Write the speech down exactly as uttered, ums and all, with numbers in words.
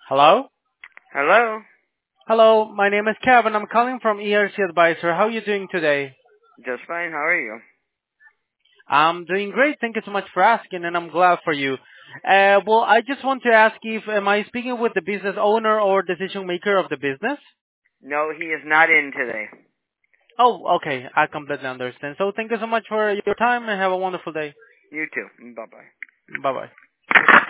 Hello? Hello? Hello, my name is Kevin. I'm calling from E R C Advisor. How are you doing today? Just fine. How are you? I'm doing great. Thank you so much for asking, and I'm glad for you. Uh, well, I just want to ask if am I speaking with the business owner or decision maker of the business? No, he is not in today. Oh, okay. I completely understand. So thank you so much for your time and have a wonderful day. You too. Bye-bye. Bye-bye.